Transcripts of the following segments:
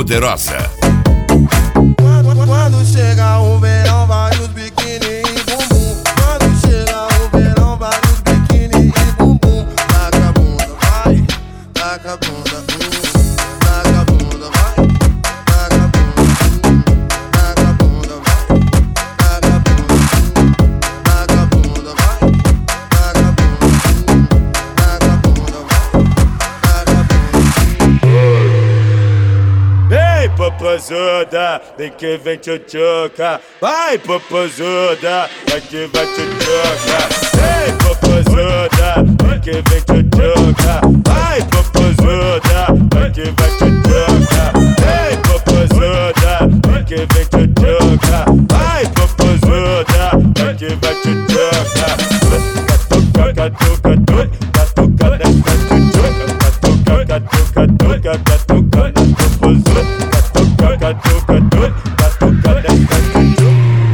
Poderosa. Quando chega o verão, vários biquíni e bumbum. Quando chega o verão, vários biquíni e bumbum. Taca a bunda, vai, taca a bunda, taca a bunda, vai, taca a bunda, taca a bunda, vai, taca a bunda, taca a bunda, vai, taca a bunda, taca a bunda, vai, taca a bunda. Vem, popozuda, vem que vem tchutchuca. Vai, popozuda, vai que vai tchutchuca. Vem, popozuda, vem que vem tchutchuca. Vai, popozuda, vai que vai tchutchuca. Vem, popozuda, vem que vem tchutchuca. Vai, popozuda, vai que vai tchutchuca. Catuca, catuca, catuca, dessa tchutchuca. Catuca, catuca, catuca, catuca, popozuda. Catuca, catuca, catuca, dessa tchutchuca.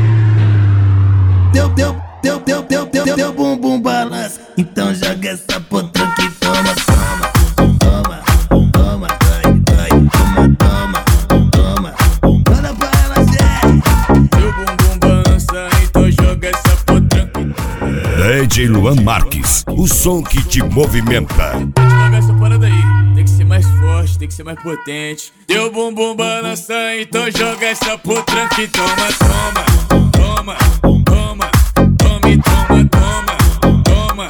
Deu bumbum balança, então joga essa potranca que toma, toma, toma, toma, vai, toma, toma, toma, manda pra ela, gente. Deu bumbum balança, então joga essa potranca. DJ Luan Marques, o som que te movimenta. Joga essa parada aí, tem que ser mais forte, tem que ser mais potente. Deu bumbum balança, então joga essa potranca e toma, toma, toma, toma, tome, toma, toma, toma.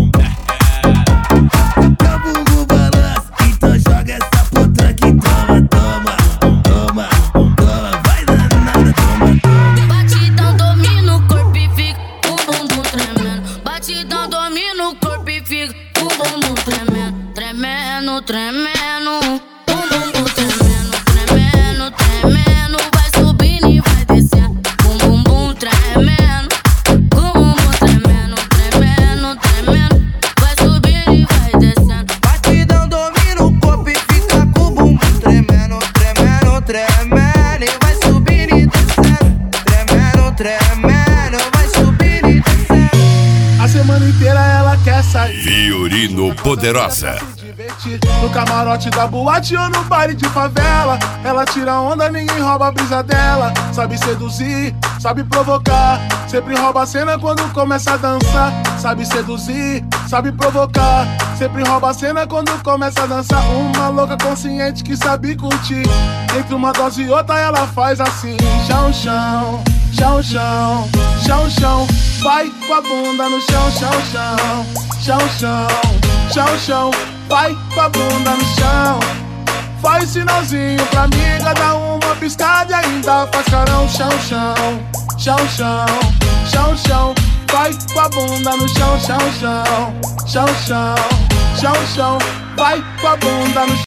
Deu bumbum balança, então joga essa potranca e toma, toma, toma, vai danada, toma. Batidão domina o corpo e fica o bumbum tremendo. Batidão domina o corpo e fica o bumbum tremendo. Tremendo, tremendo. O bumbum tremendo, tremendo, tremendo. Vai subindo e vai descendo. Bum, bum, bum, tremendo. O bumbum tremendo, tremendo, tremendo. Vai subindo e vai descendo. Batidão domina o corpo e fica com o bumbum tremendo, tremendo, tremendo. E vai subindo e descendo, tremendo, tremendo. Vai subindo e descendo. A semana inteira ela quer sair, Fiorino Poderosa. se divertir no camarote da boate ou no baile de favela. Ela tira onda, ninguém rouba a brisa dela. Sabe seduzir, sabe provocar. Sempre rouba a cena quando começa a dançar. Sabe seduzir, sabe provocar. Sempre rouba a cena quando começa a dançar. Uma louca consciente que sabe curtir. Entre uma dose e outra ela faz assim. Chão, chão, chão, chão, chão, chão. Vai com a bunda no chão, chão, chão, chão, chão, chão, chão. Vai com a bunda no chão. Faz sinalzinho pra amiga, dá uma piscada e ainda faz carão. Chão, chão, chão, chão, chão, chão. Vai com a bunda no chão, chão, chão, chão, chão, chão, chão. Vai com a bunda no chão.